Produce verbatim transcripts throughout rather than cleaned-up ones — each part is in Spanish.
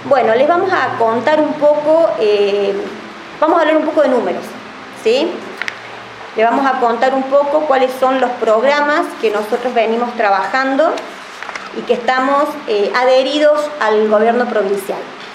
Bueno, les vamos a contar un poco, eh, vamos a hablar un poco de números, ¿sí? Les vamos a contar un poco cuáles son los programas que nosotros venimos trabajando y que estamos eh, adheridos al gobierno provincial.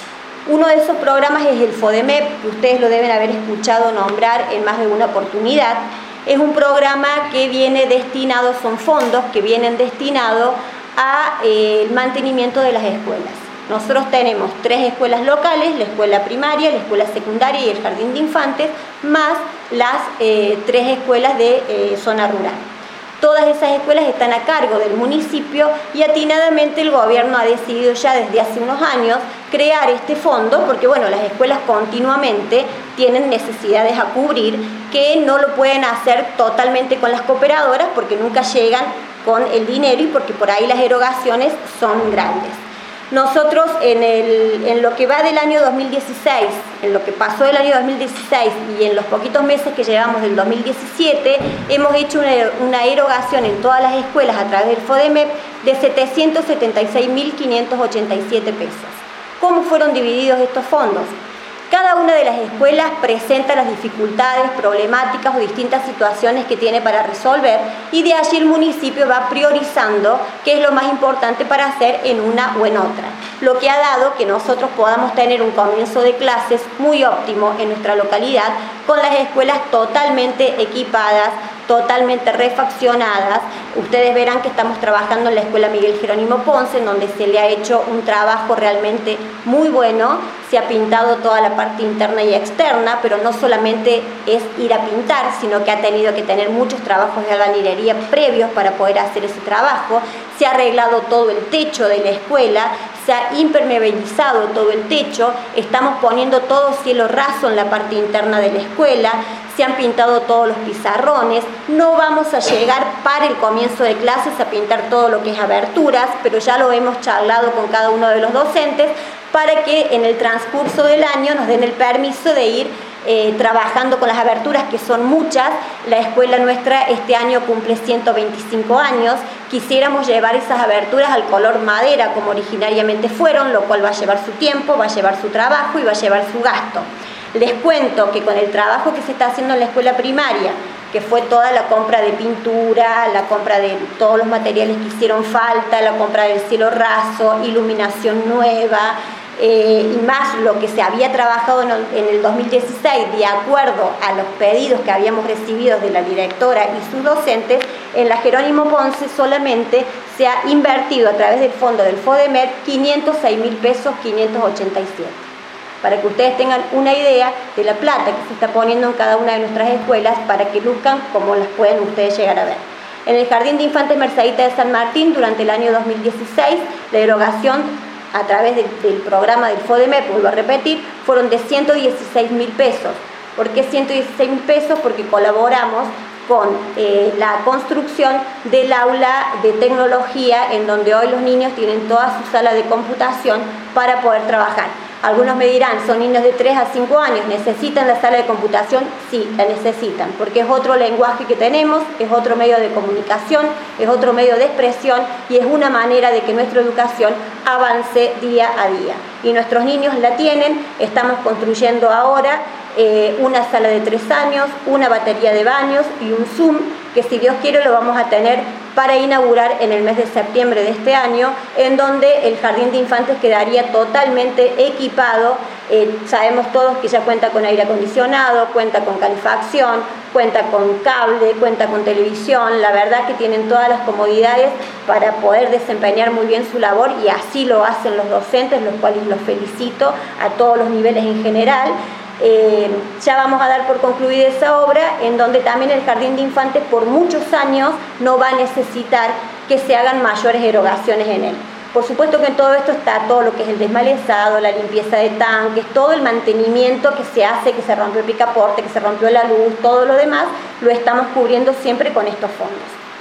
Uno de esos programas es el FODEMEP, que ustedes lo deben haber escuchado nombrar en más de una oportunidad. Es un programa que viene destinado, son fondos que vienen destinados al eh, mantenimiento de las escuelas. Nosotros tenemos tres escuelas locales, la escuela primaria, la escuela secundaria y el jardín de infantes, más las eh, tres escuelas de eh, zona rural. Todas esas escuelas están a cargo del municipio y atinadamente el gobierno ha decidido ya desde hace unos años crear este fondo, porque bueno, las escuelas continuamente tienen necesidades a cubrir que no lo pueden hacer totalmente con las cooperadoras porque nunca llegan con el dinero y porque por ahí las erogaciones son grandes. Nosotros en, el, en lo que va del año dos mil dieciséis, en lo que pasó del año dos mil dieciséis y en los poquitos meses que llevamos del dos mil diecisiete, hemos hecho una, una erogación en todas las escuelas a través del FODEMEP de setecientos setenta y seis mil quinientos ochenta y siete pesos. ¿Cómo fueron divididos estos fondos? Cada una de las escuelas presenta las dificultades, problemáticas o distintas situaciones que tiene para resolver y de allí el municipio va priorizando qué es lo más importante para hacer en una o en otra. Lo que ha dado que nosotros podamos tener un comienzo de clases muy óptimo en nuestra localidad con las escuelas totalmente equipadas, totalmente refaccionadas. Ustedes verán que estamos trabajando en la escuela Miguel Jerónimo Ponce, en donde se le ha hecho un trabajo realmente muy bueno. Se ha pintado toda la parte interna y externa, pero no solamente es ir a pintar, sino que ha tenido que tener muchos trabajos de albañilería previos para poder hacer ese trabajo. Se ha arreglado todo el techo de la escuela, se ha impermeabilizado todo el techo, estamos poniendo todo cielo raso en la parte interna de la escuela, se han pintado todos los pizarrones. No vamos a llegar para el comienzo de clases a pintar todo lo que es aberturas, pero ya lo hemos charlado con cada uno de los docentes para que en el transcurso del año nos den el permiso de ir eh, trabajando con las aberturas, que son muchas. La escuela nuestra este año cumple ciento veinticinco años, quisiéramos llevar esas aberturas al color madera como originariamente fueron, lo cual va a llevar su tiempo, va a llevar su trabajo y va a llevar su gasto. Les cuento que con el trabajo que se está haciendo en la escuela primaria, que fue toda la compra de pintura, la compra de todos los materiales que hicieron falta, la compra del cielo raso, iluminación nueva, eh, y más lo que se había trabajado en el, en el dos mil dieciséis, de acuerdo a los pedidos que habíamos recibido de la directora y sus docentes, en la Jerónimo Ponce solamente se ha invertido a través del fondo del FODEMEP quinientos seis mil pesos quinientos ochenta y siete. Para que ustedes tengan una idea de la plata que se está poniendo en cada una de nuestras escuelas para que luzcan como las pueden ustedes llegar a ver. En el Jardín de Infantes Mercedita de San Martín, durante el año dos mil dieciséis, la erogación a través de, del programa del FODEMEP, vuelvo a repetir, fueron de ciento dieciséis mil pesos. ¿Por qué ciento dieciséis mil pesos? Porque colaboramos con eh, la construcción del aula de tecnología, en donde hoy los niños tienen toda su sala de computación para poder trabajar. Algunos me dirán, son niños de tres a cinco años, ¿necesitan la sala de computación? Sí, la necesitan, porque es otro lenguaje que tenemos, es otro medio de comunicación, es otro medio de expresión y es una manera de que nuestra educación avance día a día. Y nuestros niños la tienen. Estamos construyendo ahora eh, una sala de tres años, una batería de baños y un Zoom, que si Dios quiere lo vamos a tener para inaugurar en el mes de septiembre de este año, en donde el Jardín de Infantes quedaría totalmente equipado. Eh, sabemos todos que ya cuenta con aire acondicionado, cuenta con calefacción, cuenta con cable, cuenta con televisión. La verdad que tienen todas las comodidades para poder desempeñar muy bien su labor, y así lo hacen los docentes, los cuales los felicito a todos los niveles en general. Eh, ya vamos a dar por concluida esa obra, en donde también el Jardín de Infantes por muchos años no va a necesitar que se hagan mayores erogaciones en él. Por supuesto que en todo esto está todo lo que es el desmalezado, la limpieza de tanques, todo el mantenimiento que se hace, que se rompió el picaporte, que se rompió la luz, todo lo demás lo estamos cubriendo siempre con estos fondos.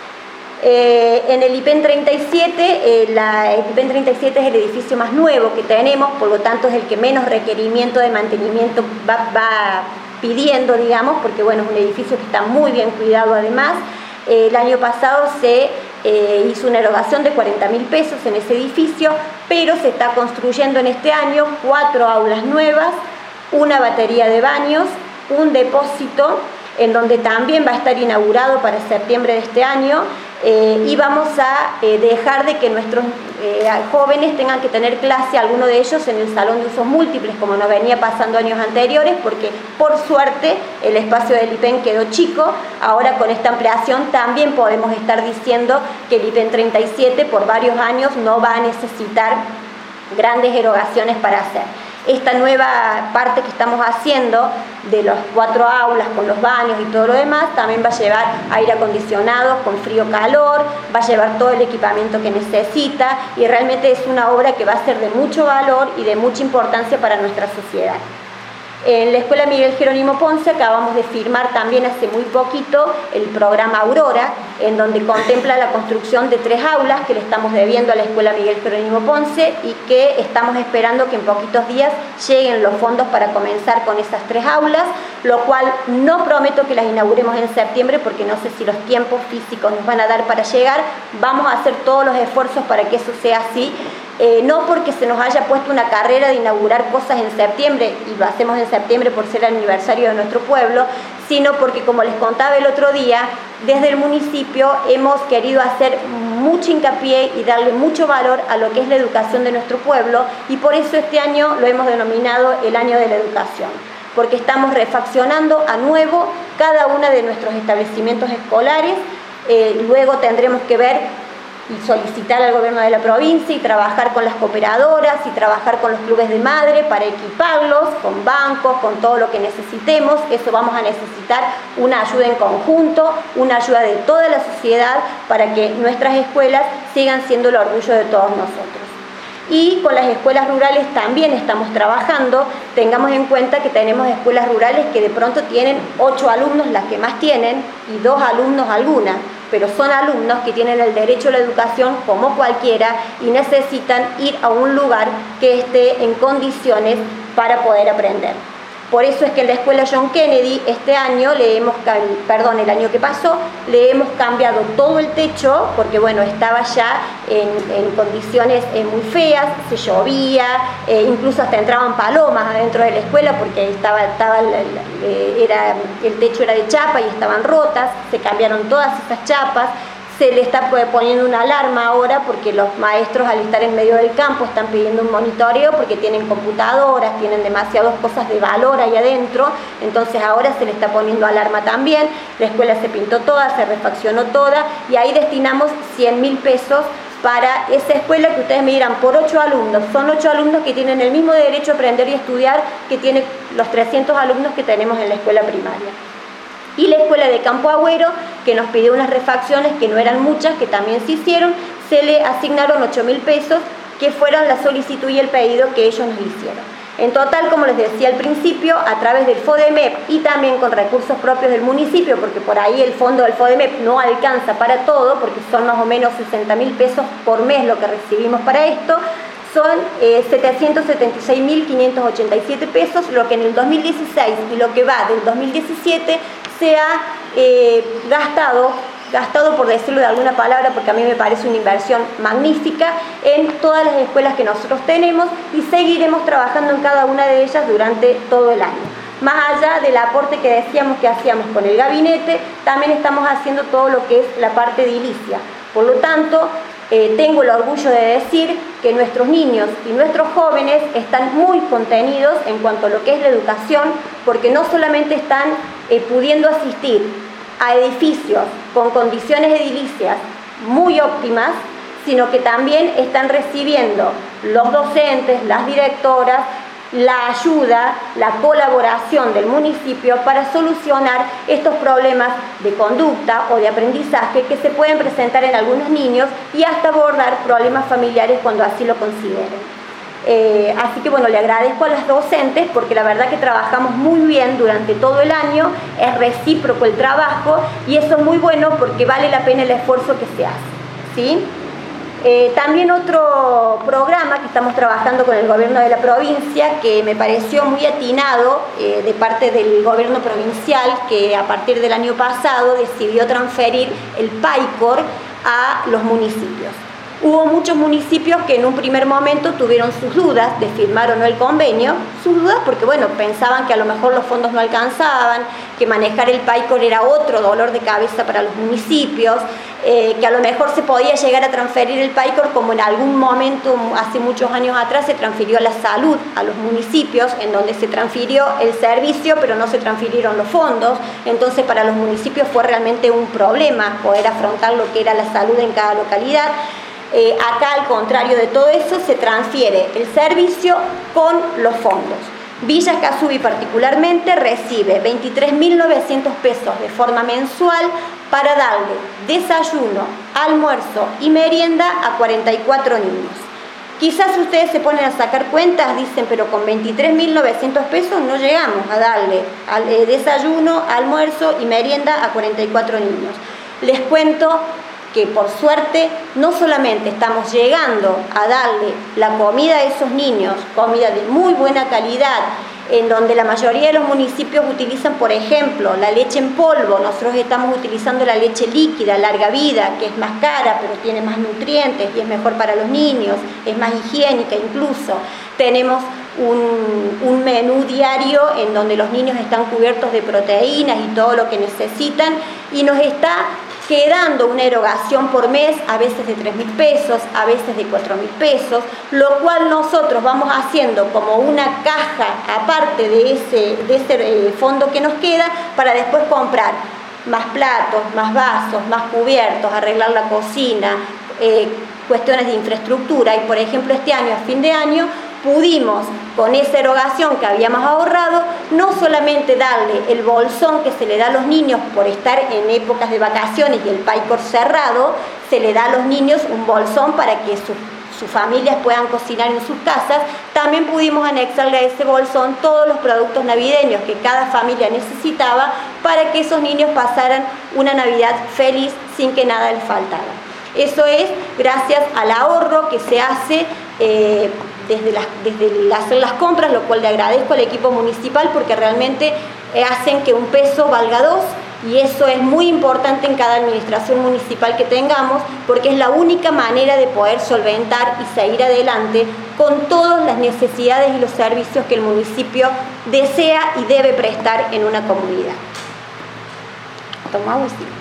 Eh, en el I P E N treinta y siete, eh, la, el I P E N treinta y siete es el edificio más nuevo que tenemos, por lo tanto es el que menos requerimiento de mantenimiento va, va pidiendo, digamos, porque bueno, es un edificio que está muy bien cuidado además. Eh, el año pasado se eh, hizo una erogación de cuarenta mil pesos en ese edificio, pero se está construyendo en este año cuatro aulas nuevas, una batería de baños, un depósito en donde también va a estar inaugurado para septiembre de este año, eh, y vamos a eh, dejar de que nuestros eh, jóvenes tengan que tener clase, alguno de ellos en el salón de usos múltiples, como nos venía pasando años anteriores, porque por suerte el espacio del I P E N quedó chico. Ahora con esta ampliación también podemos estar diciendo que el I P E N treinta y siete por varios años no va a necesitar grandes erogaciones para hacer. Esta nueva parte que estamos haciendo de las cuatro aulas con los baños y todo lo demás también va a llevar aire acondicionado con frío-calor, va a llevar todo el equipamiento que necesita, y realmente es una obra que va a ser de mucho valor y de mucha importancia para nuestra sociedad. En la Escuela Miguel Jerónimo Ponce acabamos de firmar también hace muy poquito el programa Aurora, en donde contempla la construcción de tres aulas que le estamos debiendo a la Escuela Miguel Jerónimo Ponce, y que estamos esperando que en poquitos días lleguen los fondos para comenzar con esas tres aulas, lo cual no prometo que las inauguremos en septiembre porque no sé si los tiempos físicos nos van a dar para llegar. Vamos a hacer todos los esfuerzos para que eso sea así. Eh, no porque se nos haya puesto una carrera de inaugurar cosas en septiembre, y lo hacemos en septiembre por ser el aniversario de nuestro pueblo, sino porque, como les contaba el otro día, desde el municipio hemos querido hacer mucho hincapié y darle mucho valor a lo que es la educación de nuestro pueblo, y por eso este año lo hemos denominado el Año de la Educación, porque estamos refaccionando a nuevo cada uno de nuestros establecimientos escolares. Eh, luego tendremos que ver y solicitar al gobierno de la provincia y trabajar con las cooperadoras y trabajar con los clubes de madre para equiparlos con bancos, con todo lo que necesitemos. Eso vamos a necesitar una ayuda en conjunto, una ayuda de toda la sociedad para que nuestras escuelas sigan siendo el orgullo de todos nosotros. Y con las escuelas rurales también estamos trabajando. Tengamos en cuenta que tenemos escuelas rurales que de pronto tienen ocho alumnos, las que más tienen, y dos alumnos algunas, pero son alumnos que tienen el derecho a la educación como cualquiera y necesitan ir a un lugar que esté en condiciones para poder aprender. Por eso es que en la Escuela John Kennedy este año le hemos, perdón, el año que pasó, le hemos cambiado todo el techo, porque bueno, estaba ya en, en condiciones eh, muy feas, se llovía, eh, incluso hasta entraban palomas adentro de la escuela porque estaba, estaba eh, era, el techo era de chapa y estaban rotas. Se cambiaron todas esas chapas. Se le está poniendo una alarma ahora porque los maestros, al estar en medio del campo, están pidiendo un monitoreo porque tienen computadoras, tienen demasiadas cosas de valor ahí adentro. Entonces ahora se le está poniendo alarma también. La escuela se pintó toda, se refaccionó toda, y ahí destinamos cien mil pesos para esa escuela que ustedes me dirán, por ocho alumnos. Son ocho alumnos que tienen el mismo derecho a aprender y estudiar que tienen los trescientos alumnos que tenemos en la escuela primaria. Y la escuela de Campo Agüero, que nos pidió unas refacciones que no eran muchas, que también se hicieron, se le asignaron ocho mil pesos, que fueron la solicitud y el pedido que ellos nos hicieron. En total, como les decía al principio, a través del FODEMEP y también con recursos propios del municipio, porque por ahí el fondo del FODEMEP no alcanza para todo, porque son más o menos sesenta mil pesos por mes lo que recibimos para esto, son eh, setecientos setenta y seis mil quinientos ochenta y siete pesos, lo que en el dos mil dieciséis y lo que va del dos mil diecisiete se ha eh, gastado, gastado por decirlo de alguna palabra, porque a mí me parece una inversión magnífica, en todas las escuelas que nosotros tenemos, y seguiremos trabajando en cada una de ellas durante todo el año. Más allá del aporte que decíamos que hacíamos con el gabinete, también estamos haciendo todo lo que es la parte de edilicia. Por lo tanto, Eh, tengo el orgullo de decir que nuestros niños y nuestros jóvenes están muy contenidos en cuanto a lo que es la educación, porque no solamente están eh, pudiendo asistir a edificios con condiciones edilicias muy óptimas, sino que también están recibiendo los docentes, las directoras, la ayuda, la colaboración del municipio para solucionar estos problemas de conducta o de aprendizaje que se pueden presentar en algunos niños, y hasta abordar problemas familiares cuando así lo consideren. Eh, así que bueno, le agradezco a las docentes porque la verdad que trabajamos muy bien durante todo el año, es recíproco el trabajo y eso es muy bueno porque vale la pena el esfuerzo que se hace, ¿sí? Eh, también otro programa que estamos trabajando con el gobierno de la provincia, que me pareció muy atinado eh, de parte del gobierno provincial, que a partir del año pasado decidió transferir el PAICOR a los municipios. Hubo muchos municipios que en un primer momento tuvieron sus dudas de firmar o no el convenio, sus dudas porque bueno, pensaban que a lo mejor los fondos no alcanzaban, que manejar el PAICOR era otro dolor de cabeza para los municipios, eh, que a lo mejor se podía llegar a transferir el PAICOR como en algún momento, hace muchos años atrás, se transfirió la salud a los municipios, en donde se transfirió el servicio, pero no se transfirieron los fondos. Entonces para los municipios fue realmente un problema poder afrontar lo que era la salud en cada localidad. Eh, acá, al contrario de todo eso, se transfiere el servicio con los fondos. Villa Escazú particularmente recibe veintitrés mil novecientos pesos de forma mensual para darle desayuno, almuerzo y merienda a cuarenta y cuatro niños. Quizás ustedes se ponen a sacar cuentas, dicen, pero con veintitrés mil novecientos pesos no llegamos a darle al, eh, desayuno, almuerzo y merienda a cuarenta y cuatro niños. Les cuento que por suerte no solamente estamos llegando a darle la comida a esos niños, comida de muy buena calidad, en donde la mayoría de los municipios utilizan, por ejemplo, la leche en polvo. Nosotros estamos utilizando la leche líquida, larga vida, que es más cara, pero tiene más nutrientes y es mejor para los niños, es más higiénica incluso. Tenemos un, un menú diario en donde los niños están cubiertos de proteínas y todo lo que necesitan, y nos está quedando una erogación por mes, a veces de tres mil pesos, a veces de cuatro mil pesos, lo cual nosotros vamos haciendo como una caja aparte de ese, de ese eh, fondo que nos queda, para después comprar más platos, más vasos, más cubiertos, arreglar la cocina, eh, cuestiones de infraestructura. Y por ejemplo este año, a fin de año, pudimos, con esa erogación que habíamos ahorrado, no solamente darle el bolsón que se le da a los niños por estar en épocas de vacaciones y el PAICOR cerrado, se le da a los niños un bolsón para que sus, sus familias puedan cocinar en sus casas. También pudimos anexarle a ese bolsón todos los productos navideños que cada familia necesitaba para que esos niños pasaran una Navidad feliz sin que nada les faltara. Eso es gracias al ahorro que se hace eh, desde, las, desde el hacer las compras, lo cual le agradezco al equipo municipal porque realmente hacen que un peso valga dos, y eso es muy importante en cada administración municipal que tengamos, porque es la única manera de poder solventar y seguir adelante con todas las necesidades y los servicios que el municipio desea y debe prestar en una comunidad. Tomamos sí.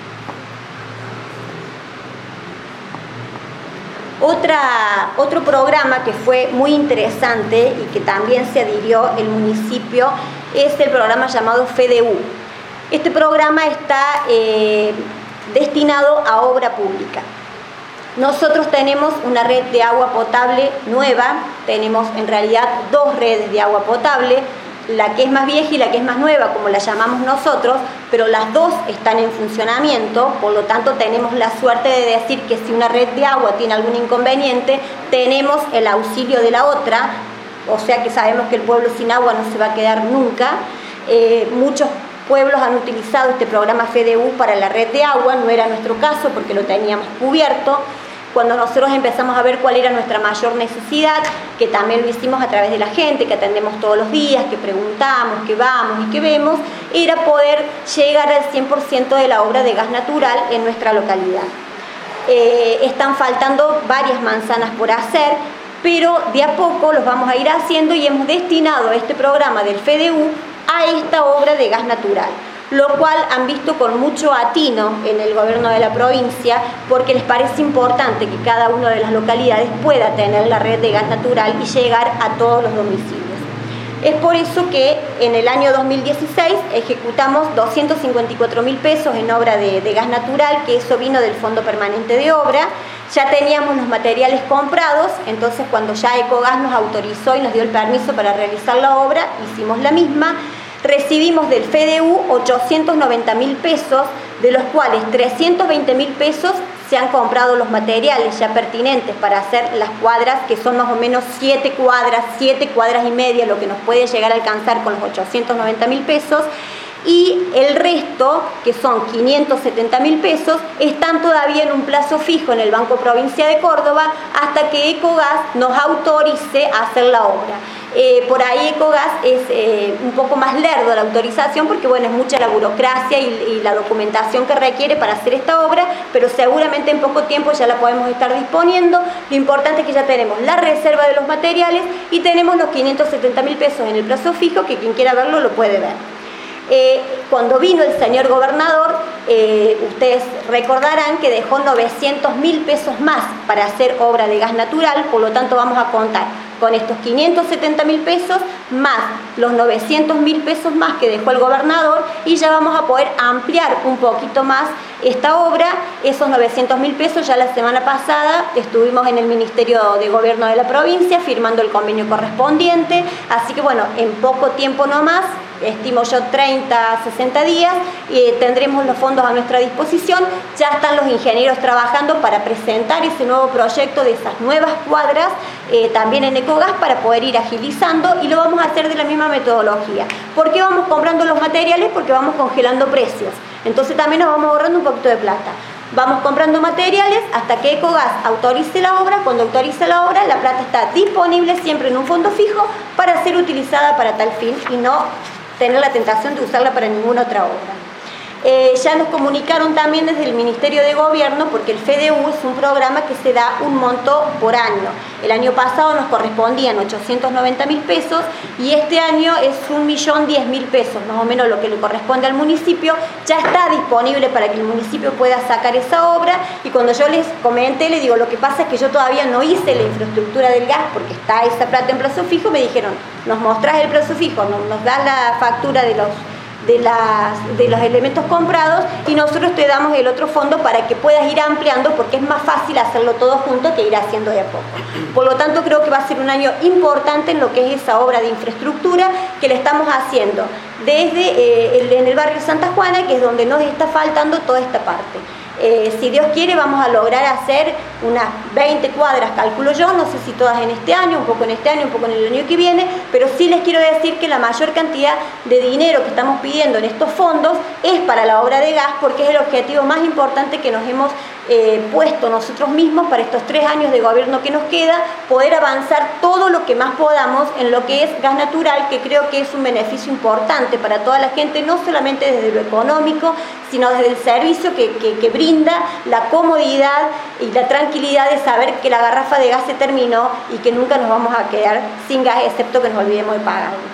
Otra, otro programa que fue muy interesante y que también se adhirió el municipio es el programa llamado F E D U. Este programa está eh, destinado a obra pública. Nosotros tenemos una red de agua potable nueva, tenemos en realidad dos redes de agua potable, la que es más vieja y la que es más nueva, como la llamamos nosotros, pero las dos están en funcionamiento. Por lo tanto tenemos la suerte de decir que si una red de agua tiene algún inconveniente, tenemos el auxilio de la otra, o sea que sabemos que el pueblo sin agua no se va a quedar nunca. Eh, muchos pueblos han utilizado este programa F E D U para la red de agua, no era nuestro caso porque lo teníamos cubierto. Cuando nosotros empezamos a ver cuál era nuestra mayor necesidad, que también lo hicimos a través de la gente, que atendemos todos los días, que preguntamos, que vamos y que vemos, era poder llegar al cien por ciento de la obra de gas natural en nuestra localidad. Eh, están faltando varias manzanas por hacer, pero de a poco los vamos a ir haciendo, y hemos destinado este programa del F E D U a esta obra de gas natural, lo cual han visto con mucho atino en el gobierno de la provincia, porque les parece importante que cada una de las localidades pueda tener la red de gas natural y llegar a todos los domicilios. Es por eso que en el año dos mil dieciséis ejecutamos doscientos cincuenta y cuatro mil pesos en obra de, de gas natural, que eso vino del Fondo Permanente de Obra. Ya teníamos los materiales comprados, entonces cuando ya Ecogas nos autorizó y nos dio el permiso para realizar la obra, hicimos la misma. Recibimos del F E D U ochocientos noventa mil pesos, de los cuales trescientos veinte mil pesos se han comprado los materiales ya pertinentes para hacer las cuadras, que son más o menos siete cuadras, siete cuadras y media, lo que nos puede llegar a alcanzar con los ochocientos noventa mil pesos. y el resto, que son quinientos setenta mil pesos, están todavía en un plazo fijo en el Banco Provincia de Córdoba hasta que Ecogas nos autorice a hacer la obra. Eh, por ahí Ecogas es eh, un poco más lerdo la autorización porque bueno, es mucha la burocracia y, y la documentación que requiere para hacer esta obra, pero seguramente en poco tiempo ya la podemos estar disponiendo. Lo importante es que ya tenemos la reserva de los materiales y tenemos los quinientos setenta mil pesos en el plazo fijo, que quien quiera verlo lo puede ver. Eh, cuando vino el señor gobernador, eh, ustedes recordarán que dejó novecientos mil pesos más para hacer obra de gas natural, por lo tanto vamos a contar con estos quinientos setenta mil pesos más los novecientos mil pesos más que dejó el gobernador, y ya vamos a poder ampliar un poquito más esta obra. Esos novecientos mil pesos ya la semana pasada estuvimos en el Ministerio de Gobierno de la provincia firmando el convenio correspondiente, así que bueno, en poco tiempo nomás, estimo yo treinta, sesenta días, eh, tendremos los fondos a nuestra disposición. Ya están los ingenieros trabajando para presentar ese nuevo proyecto de esas nuevas cuadras, eh, también en Ecogas, para poder ir agilizando, y lo vamos a hacer de la misma metodología. ¿Por qué vamos comprando los materiales? Porque vamos congelando precios, entonces también nos vamos ahorrando un poquito de plata. Vamos comprando materiales hasta que Ecogas autorice la obra. Cuando autorice la obra, la plata está disponible siempre en un fondo fijo para ser utilizada para tal fin y no tener la tentación de usarla para ninguna otra obra. Eh, ya nos comunicaron también desde el Ministerio de Gobierno, porque el F E D E U es un programa que se da un monto por año. El año pasado nos correspondían ochocientos noventa mil pesos y este año es un millón diez mil pesos, más o menos lo que le corresponde al municipio. Ya está disponible para que el municipio pueda sacar esa obra, y cuando yo les comenté, les digo, lo que pasa es que yo todavía no hice la infraestructura del gas porque está esa plata en plazo fijo. Me dijeron, nos mostrás el plazo fijo, nos, nos das la factura de los De, las, de los elementos comprados y nosotros te damos el otro fondo para que puedas ir ampliando, porque es más fácil hacerlo todo junto que ir haciendo de a poco. Por lo tanto, creo que va a ser un año importante en lo que es esa obra de infraestructura que le estamos haciendo desde eh, el, en el barrio Santa Juana, que es donde nos está faltando toda esta parte. Eh, si Dios quiere, vamos a lograr hacer unas veinte cuadras, calculo yo, no sé si todas en este año, un poco en este año, un poco en el año que viene, pero sí les quiero decir que la mayor cantidad de dinero que estamos pidiendo en estos fondos es para la obra de gas, porque es el objetivo más importante que nos hemos eh, puesto nosotros mismos para estos tres años de gobierno que nos queda, poder avanzar todo lo que más podamos en lo que es gas natural, que creo que es un beneficio importante para toda la gente, no solamente desde lo económico, sino desde el servicio que, que, que brinda, la comodidad y la tranquilidad de saber que la garrafa de gas se terminó y que nunca nos vamos a quedar sin gas, excepto que nos olvidemos de pagarlo.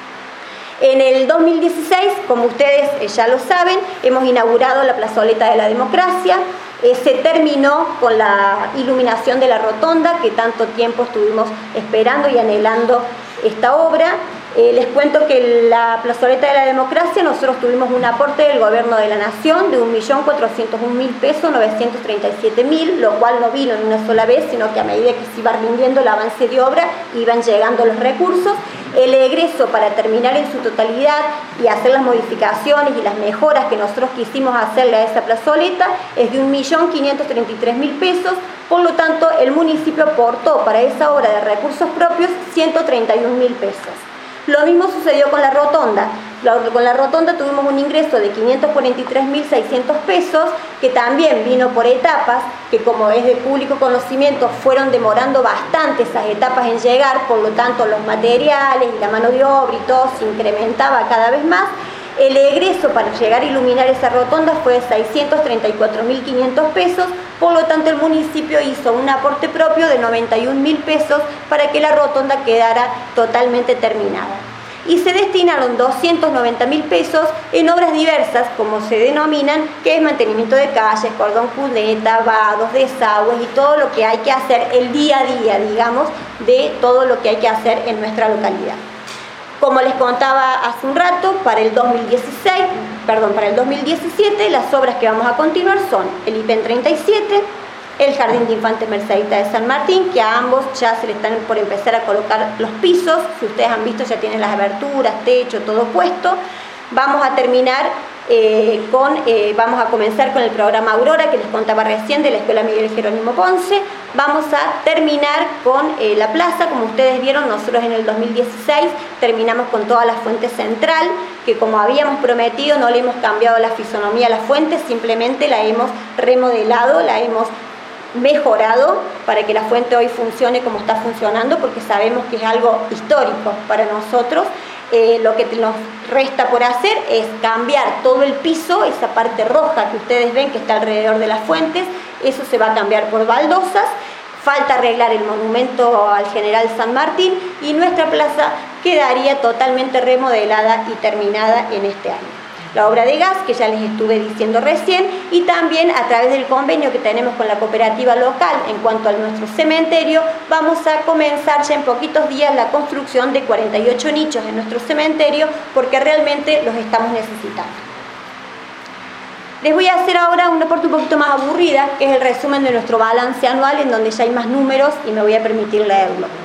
En el dos mil dieciséis, como ustedes ya lo saben, hemos inaugurado la plazoleta de la democracia. Eh, se terminó con la iluminación de la rotonda, que tanto tiempo estuvimos esperando y anhelando esta obra. Eh, les cuento que la plazoleta de la democracia, nosotros tuvimos un aporte del gobierno de la nación de un millón cuatrocientos un mil pesos, novecientos treinta y siete mil, lo cual no vino en una sola vez, sino que a medida que se iba rindiendo el avance de obra, iban llegando los recursos. El egreso para terminar en su totalidad y hacer las modificaciones y las mejoras que nosotros quisimos hacerle a esa plazoleta es de un millón quinientos treinta y tres mil pesos, por lo tanto el municipio aportó para esa obra de recursos propios ciento treinta y un mil pesos. Lo mismo sucedió con la rotonda. Con la rotonda tuvimos un ingreso de quinientos cuarenta y tres mil seiscientos pesos, que también vino por etapas, que como es de público conocimiento, fueron demorando bastante esas etapas en llegar, por lo tanto los materiales y la mano de obra y todo se incrementaba cada vez más. El egreso para llegar a iluminar esa rotonda fue de seiscientos treinta y cuatro mil quinientos pesos, por lo tanto el municipio hizo un aporte propio de noventa y un mil pesos para que la rotonda quedara totalmente terminada. Y se destinaron doscientos noventa mil pesos en obras diversas, como se denominan, que es mantenimiento de calles, cordón cuneta, vados, desagües y todo lo que hay que hacer el día a día, digamos, de todo lo que hay que hacer en nuestra localidad. Como les contaba hace un rato, para el dos mil dieciséis, perdón, para el dos mil diecisiete, las obras que vamos a continuar son el I P E N treinta y siete, el Jardín de Infantes Mercedita de San Martín, que a ambos ya se le están por empezar a colocar los pisos. Si ustedes han visto, ya tienen las aberturas, techo, todo puesto. Vamos a terminar eh, con, eh, vamos a comenzar con el programa Aurora, que les contaba recién, de la Escuela Miguel Jerónimo Ponce. Vamos a terminar con eh, la plaza. Como ustedes vieron, nosotros en el dos mil dieciséis terminamos con toda la fuente central, que como habíamos prometido no le hemos cambiado la fisonomía a la fuente, simplemente la hemos remodelado, la hemos mejorado para que la fuente hoy funcione como está funcionando, porque sabemos que es algo histórico para nosotros. Eh, lo que nos resta por hacer es cambiar todo el piso, esa parte roja que ustedes ven que está alrededor de las fuentes, eso se va a cambiar por baldosas. Falta arreglar el monumento al General San Martín y nuestra plaza quedaría totalmente remodelada y terminada en este año. La obra de gas, que ya les estuve diciendo recién, y también a través del convenio que tenemos con la cooperativa local en cuanto a nuestro cementerio, vamos a comenzar ya en poquitos días la construcción de cuarenta y ocho nichos en nuestro cementerio, porque realmente los estamos necesitando. Les voy a hacer ahora una parte un poquito más aburrida, que es el resumen de nuestro balance anual, en donde ya hay más números y me voy a permitir leerlo.